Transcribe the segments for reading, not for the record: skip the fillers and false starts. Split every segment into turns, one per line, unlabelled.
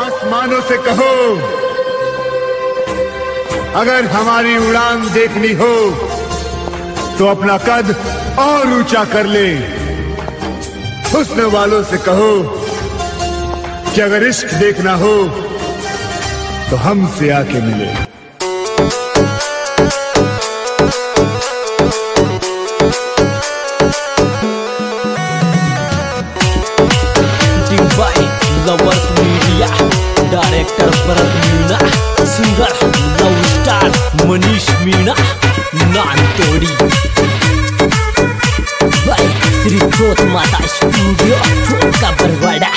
आसमानों से कहो, अगर हमारी उड़ान देखनी हो तो अपना कद और ऊंचा कर ले। हुस्न वालों से कहो कि अगर इश्क देखना हो तो हमसे आके मिले।
Lovers media, director Bharat Meena, singer love star Manish Meena, Nantodi भाई श्री क्रोध माता स्टूडियो का बरवाड़ा।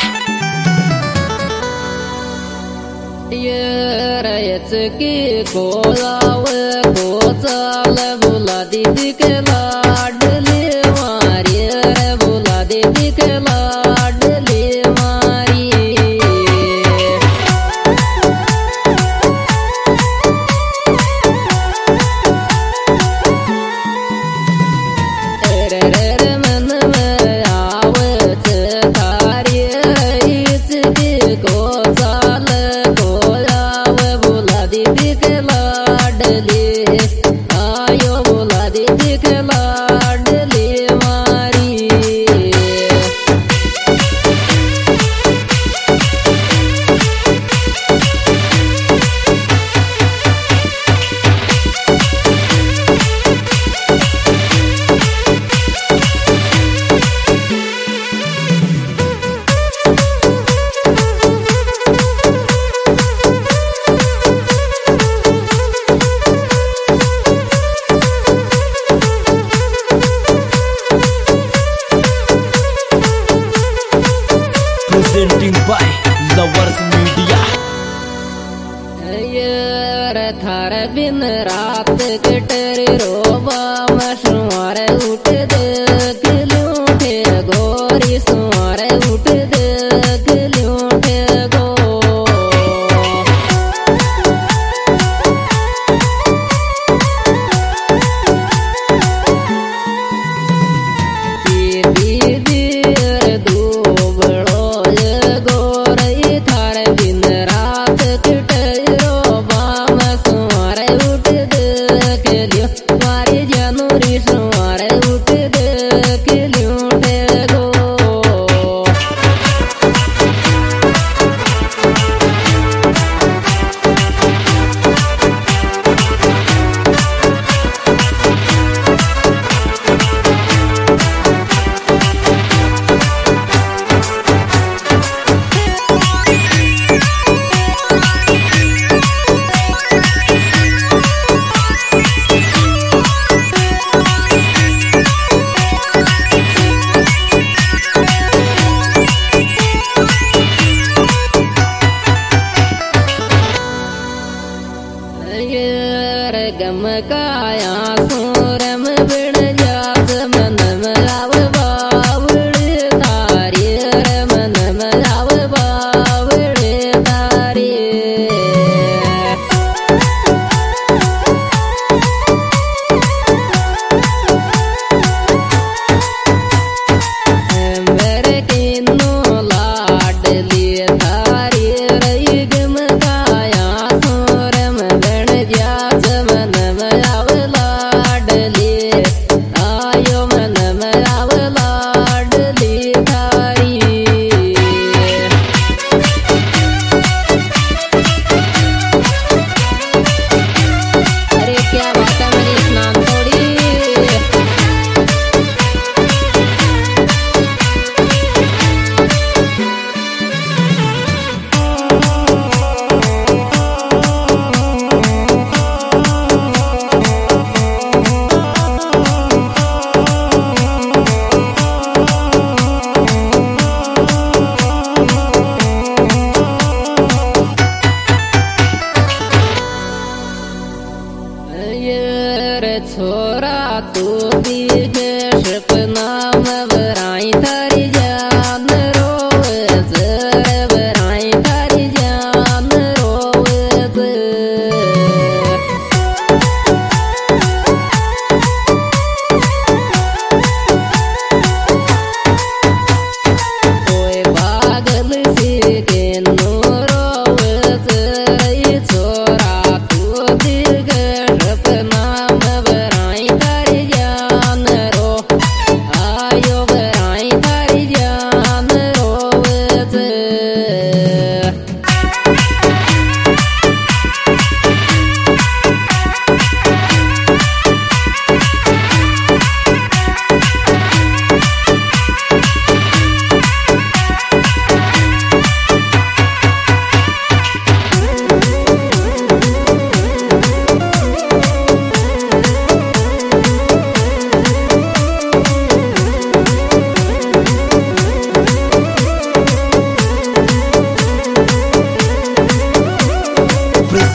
ये रयत की कोलाव को चाल बुला दीदी के लाडली मारी, बुला दीदी के लाडली मारी। रे मन में आवत थारी, इसकी को चाल कोलाव बुला दीदी के लाडली, आयो बुला दीदी के लाडली मारी।
Presenting by lovers media.
ये थार बिन रात कटर रोबा मशुआर उठ देख लूठे गोरी सुआर उठ देख लूठे गो। दीदी दूबड़ो गोरई थार बिन रात कटर रोबा मशुआर उठ देख लियो, मारी जनूरी सुआर उठ देख लूठे गो। गमकाया सूरम बिन जात मन मलाव बावड़े तारी, मन मलाव बावड़े तारी। मेरे किन्नू लाडली थारी रही, गमकाया सूरम बिन जात मन Malav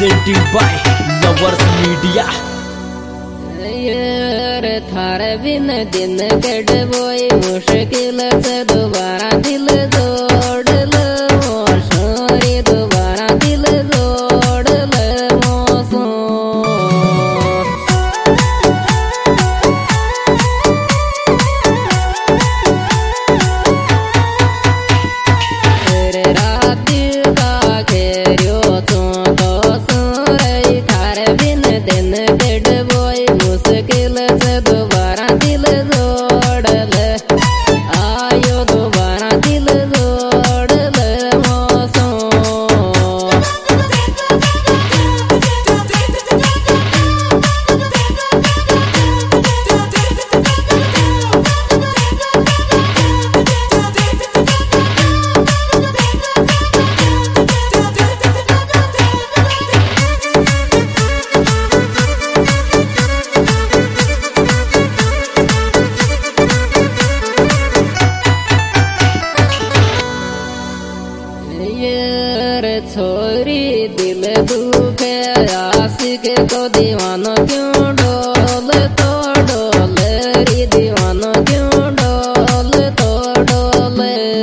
presented by Lovers Media.
यार थारे बिन दिन कटबोई मुश्किल से दोबारा दिल जोड़ ले मोशोरी दोबारा दिल जोड़ ले मोसो तेरे रात का खेरियो तो सोई थारे बिन दिन कटबोई मुश्किल से दोबारा दिल जोड़ ले आयो दोबारा दिल जोड़ ले मौसम छोरी दिल दुखे आशिक को दीवाना क्यों डोल तो डोल री दीवाना क्यों डोल तो डोल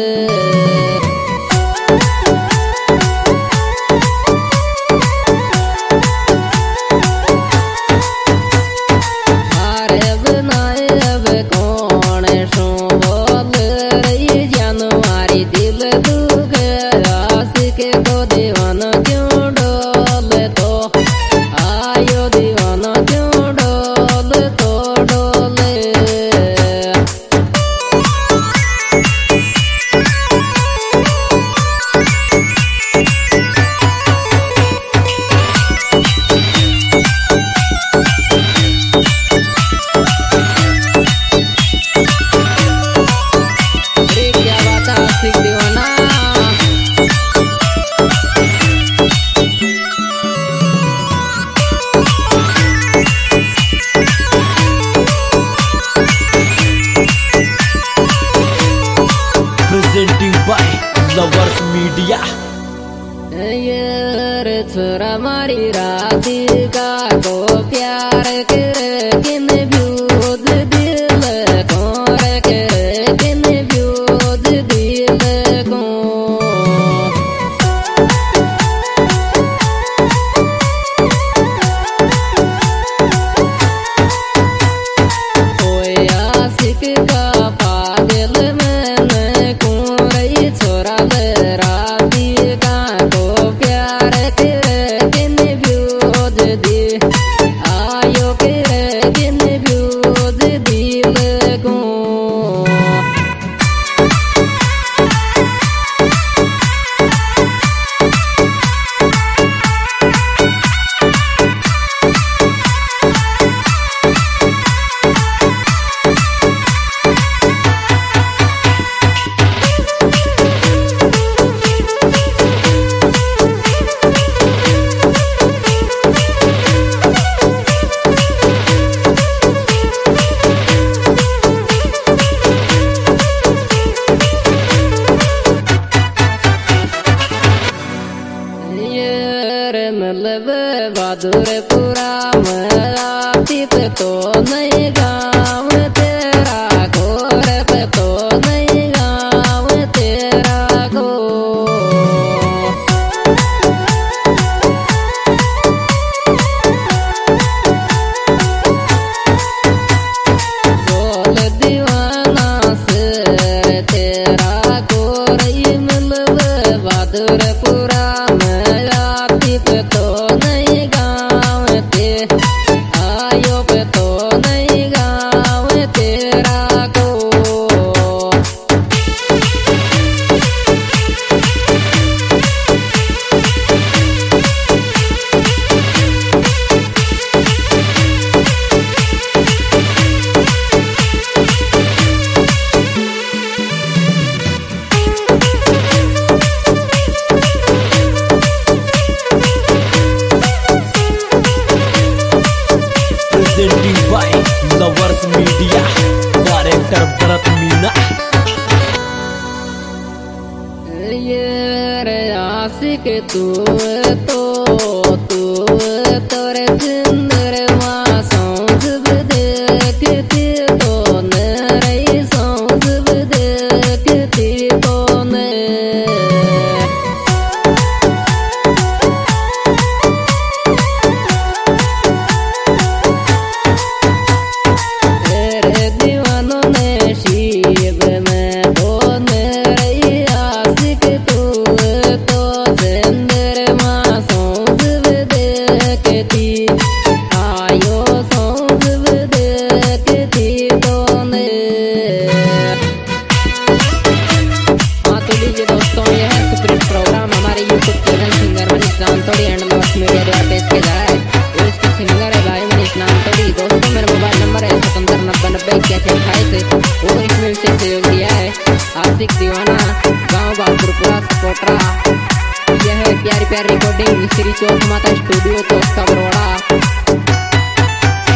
हारे बनाए अब कौन सो बोल रही जानवारी दिल दुखे के को दीवाना क्यों डोल तो आयो दीवाना क्यों डोल तो डोले अरे क्या बात है आशिक दीवाना
Presented by Lovers Media.
यार छोरा मारी राती का को प्यार कर किन व्यूज दिल कोर कर किन व्यूज दिल को कोई आशिक का पागल मैंने कोई छोरा ले राती का को प्यार कर किन व्यूज दी आयो कर किन व्यूज दिल को मतलब बहादुर पूरा मरातीत तो नहीं गाँव तेरा गोर पे तो नहीं गाँव तेरा गो बोल दीवाना से तेरा गोर मतलब बहादुर पूरा तो नहीं गाँव ते आयो पे तो नहीं गाँव तेरा को आशिक तू गोरे चंद्रमा सौंस देखती तो न रही सौंस देखती तो न तेरे दीवानों ने शिव में तो न रही आशिक तू तो चंद्रमा सौंस देखती आयो सौंस देखती तो ने। हाँ तो लीजिए दोस्तों, ये है सुप्रीम प्रोग्राम हमारे YouTube channel singer Manish Nantodi and lovers media द्वारा पेश किया जा रहा है। और इसके सिंगर है भाई मनीष नानतोड़ी। दोस्तों मेरा मोबाइल नंबर है 779090 और इसमें विशेष सहयोग दिया है आशिक दीवाना गाँव बहादुरपुरा सपोटरा। यह है प्यारी प्यारी रिकॉर्डिंग श्री चौक माता स्टूडियो तो